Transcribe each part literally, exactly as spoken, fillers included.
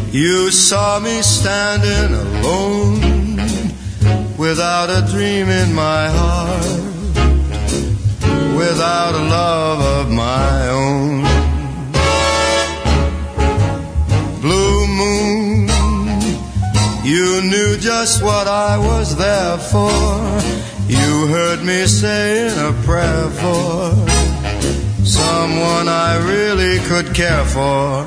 You saw me standing alone, without a dream in my heart, without a love of my own. Blue moon, you knew just what I was there for. You heard me saying a prayer for someone I really could care for.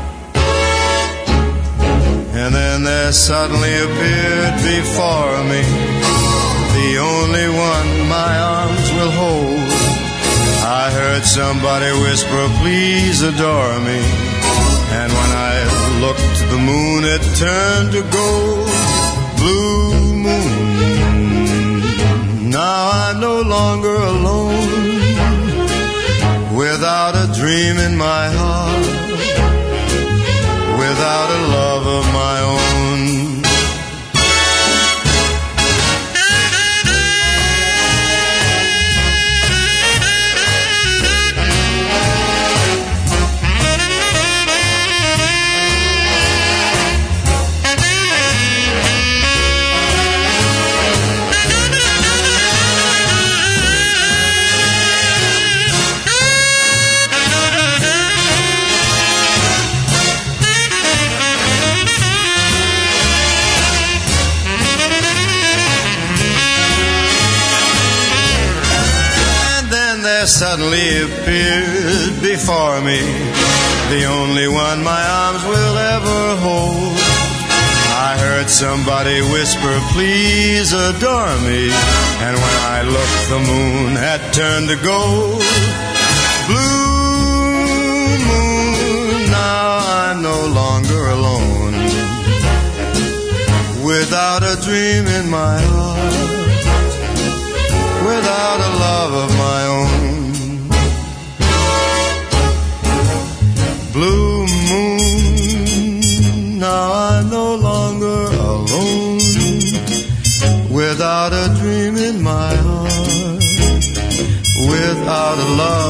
And then there suddenly appeared before me the only one my arms will hold. I heard somebody whisper, please adore me. And when I looked, the moon had turned to gold. Blue moon, now I'm no longer alone, without a dream in my heart, without a love of my own. Suddenly appeared before me the only one my arms will ever hold. I heard somebody whisper, please adore me. And when I looked, the moon had turned to gold. Blue moon, now I'm no longer alone, without a dream in my heart, without a love of my own. Blue moon, now I'm no longer alone, without a dream in my heart, without a love